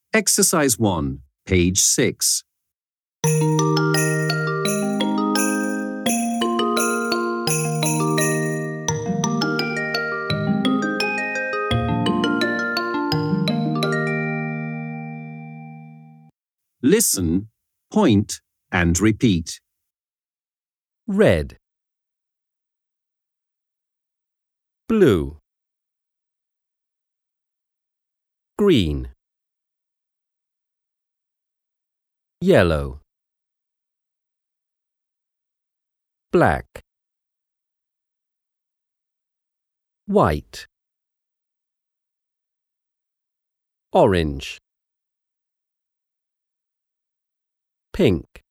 Exercise 1, page 6. Listen, point, and repeat. Red, blue, green, yellow, black, white, orange, pink,